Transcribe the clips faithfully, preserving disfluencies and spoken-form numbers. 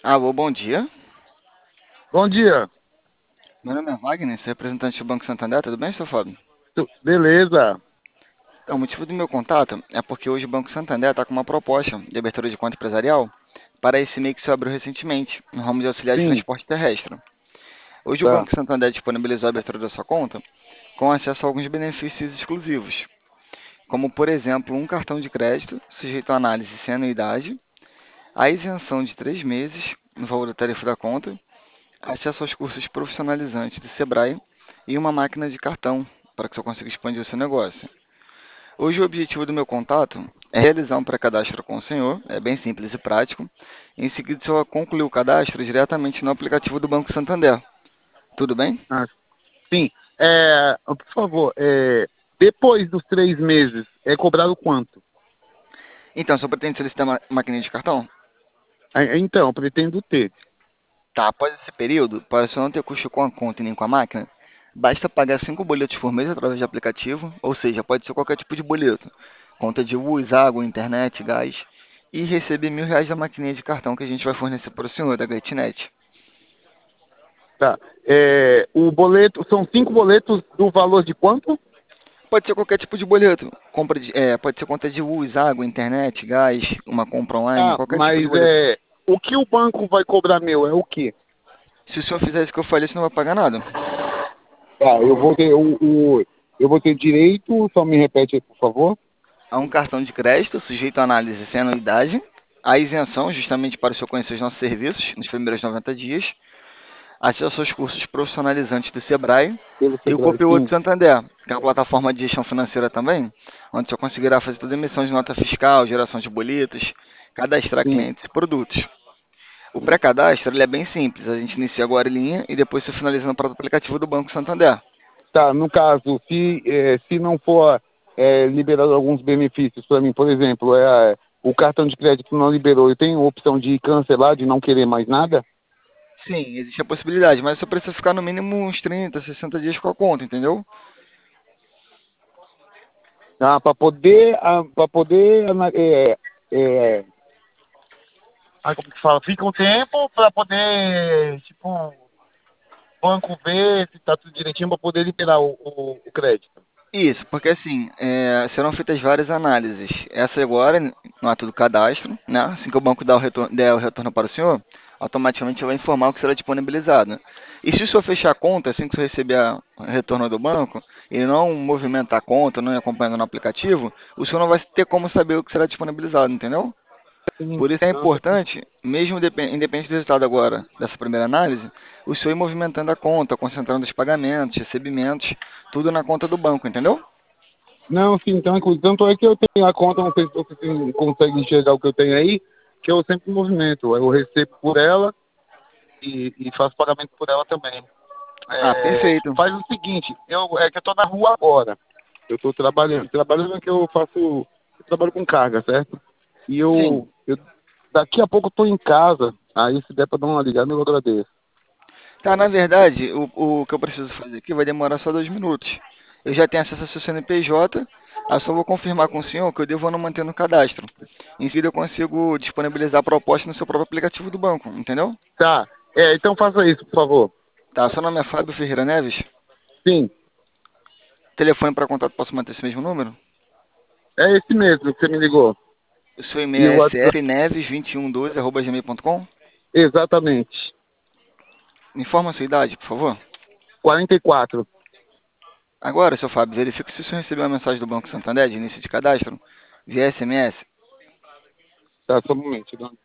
Alô, bom dia. Bom dia. Meu nome é Wagner, sou representante do Banco Santander, tudo bem, seu Fábio? Tu- Beleza. Então, o motivo do meu contato é porque hoje o Banco Santander está com uma proposta de abertura de conta empresarial para esse mês que se abriu recentemente, no ramo de auxiliar de Sim, transporte terrestre. Hoje o tá. Banco Santander disponibilizou a abertura da sua conta com acesso a alguns benefícios exclusivos, como, por exemplo, um cartão de crédito sujeito a análise sem anuidade, a isenção de três meses no valor da tarifa da conta, acesso aos cursos profissionalizantes do Sebrae e uma máquina de cartão para que você consiga expandir o seu negócio. Hoje o objetivo do meu contato é realizar um pré-cadastro com o senhor, é bem simples e prático. Em seguida, o senhor concluir o cadastro diretamente no aplicativo do Banco Santander. Tudo bem? Ah, sim. É, por favor, é, depois dos três meses, é cobrado quanto? Então, o senhor pretende solicitar uma maquininha de cartão? Ah, então, eu pretendo ter. Tá, após esse período, para o senhor não ter custo com a conta e nem com a máquina, basta pagar cinco boletos por mês através do aplicativo, ou seja, pode ser qualquer tipo de boleto. Conta de luz, água, internet, gás. E receber mil reais da maquininha de cartão que a gente vai fornecer para o senhor, da GretNet. Tá. É, o boleto, são cinco boletos do valor de quanto? Pode ser qualquer tipo de boleto. Compra de, é, pode ser conta de luz, água, internet, gás, uma compra online, Ah, qualquer tipo de mas boleto. é, o que o banco vai cobrar meu é o quê? Se o senhor fizer isso que eu falei, você não vai pagar nada. Tá, eu vou ter o, o- eu vou ter direito, só me repete aí, por favor. Há um cartão de crédito sujeito à análise sem anuidade, a isenção justamente para o senhor conhecer os nossos serviços nos primeiros noventa dias, acesso aos cursos profissionalizantes do Sebrae Pelo e o Sebrae, Copilot sim. Santander, que é uma plataforma de gestão financeira também, onde o senhor conseguirá fazer toda a emissão de nota fiscal, geração de boletos, cadastrar Sim. clientes e produtos. O pré-cadastro ele é bem simples, a gente inicia agora em linha e depois você finaliza no próprio aplicativo do Banco Santander. Tá, no caso, se, eh, se não for eh, liberado alguns benefícios para mim, por exemplo, é, o cartão de crédito não liberou, eu tenho opção de cancelar, de não querer mais nada, Sim, existe a possibilidade, mas você precisa ficar no mínimo uns trinta, sessenta dias com a conta, entendeu? tá? Para poder, para poder, ana- é, é, ah, como que fala? Fica um tempo para poder, tipo, o banco ver se tá tudo direitinho para poder liberar o, o, o crédito. Isso, porque assim, é, serão feitas várias análises. Essa agora, no ato do cadastro, né? Assim que o banco der o retorno, der o retorno para o senhor, automaticamente vai informar o que será disponibilizado. E se o senhor fechar a conta, assim que o senhor receber a- o retorno do banco, e não movimentar a conta, não ir acompanhando no aplicativo, o senhor não vai ter como saber o que será disponibilizado, entendeu? Sim, Por isso é nossa, importante, mesmo depen- independente do resultado agora dessa primeira análise, o senhor ir movimentando a conta, concentrando os pagamentos, recebimentos, tudo na conta do banco, entendeu? não, sim, então, inclu- tanto é que eu tenho a conta, não sei se você tem- consegue enxergar o que eu tenho aí, que eu sempre movimento, eu recebo por ela e, e faço pagamento por ela também. Ah, É, perfeito. faz o seguinte, eu, é que eu tô na rua agora, eu tô trabalhando, trabalhando é que eu faço, eu trabalho com carga, certo? E Sim. eu, eu daqui a pouco eu tô em casa, aí se der pra dar uma ligada eu agradeço. Tá, na verdade, o, o que eu preciso fazer aqui vai demorar só dois minutos. Eu já tenho acesso ao seu C N P J, aí eu só vou confirmar com o senhor que eu devo ou não manter no cadastro. Em seguida eu consigo disponibilizar a proposta no seu próprio aplicativo do banco, entendeu? Tá, é, então faça isso, por favor. Tá, seu nome é Fábio Ferreira Neves. Sim, Telefone para contato, posso manter esse mesmo número? é esse mesmo que você me ligou. O seu e-mail E o é WhatsApp, sfneves vinte e um doze arroba gmail ponto com. exatamente, Me informa a sua idade, por favor. quarenta e quatro. Agora, seu Fábio, verifique se o senhor recebeu uma mensagem do Banco Santander de início de cadastro via S M S. Tá, só um momento. Dona.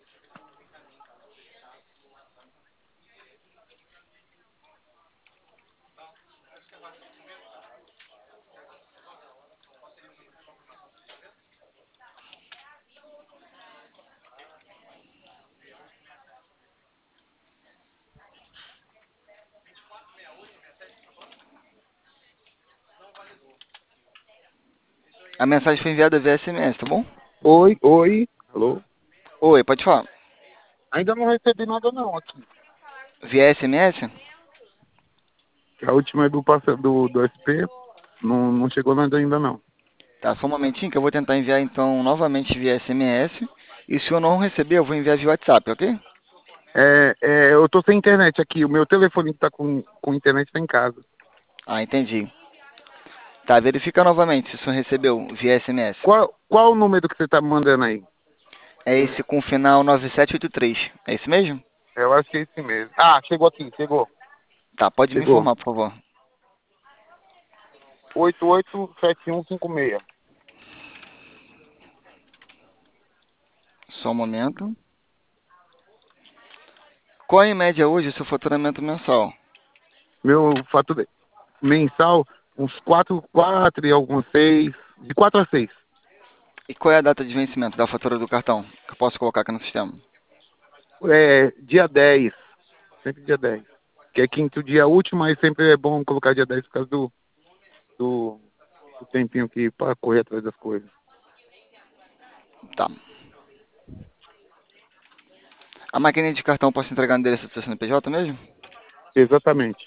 A mensagem foi enviada via S M S, tá bom? Oi, oi, alô? Oi, pode falar. Ainda não recebi nada não aqui. Via S M S? A última é do, passa- do, do S P, não, não chegou nada ainda não. Tá, só um momentinho que eu vou tentar enviar então novamente via S M S. E se eu não receber, eu vou enviar via WhatsApp, ok? É, é, eu tô sem internet aqui. O meu telefone que tá com, com internet tá em casa. Ah, entendi. Tá, verifica novamente se o senhor recebeu via S M S. Qual, qual o número que você tá mandando aí? É esse com final nove sete oito três. É esse mesmo? Eu acho que é esse mesmo. Ah, chegou aqui, chegou. Tá, pode me Chegou. informar, por favor. oito oito sete um cinco seis. Só um momento. Qual é, em média hoje o seu faturamento mensal? Meu fatura mensal, uns quatro quatro e alguns seis. De quatro a seis. E qual é a data de vencimento da fatura do cartão? Que eu posso colocar aqui no sistema. É, dia dez. Sempre dia dez. Que é quinto dia útil, mas sempre é bom colocar dia dez por causa do, do, do tempinho aqui para correr atrás das coisas. Tá. A maquininha de cartão posso entregar no endereço do seu C N P J mesmo? Exatamente.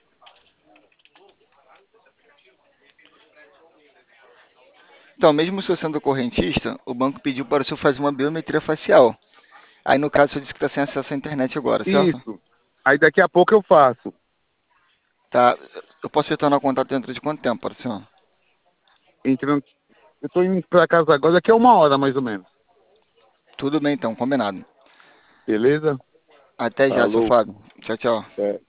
Então, mesmo o senhor sendo correntista, o banco pediu para o senhor fazer uma biometria facial. Aí, no caso, o senhor disse que está sem acesso à internet agora, certo? Isso. Aí daqui a pouco eu faço. Tá. Eu posso retornar o contato dentro de quanto tempo para o senhor? Entrando, eu tô indo para casa agora, daqui a uma hora mais ou menos. Tudo bem, então, combinado. Beleza? Até já, seu Falou. Fábio. Tchau, tchau. É.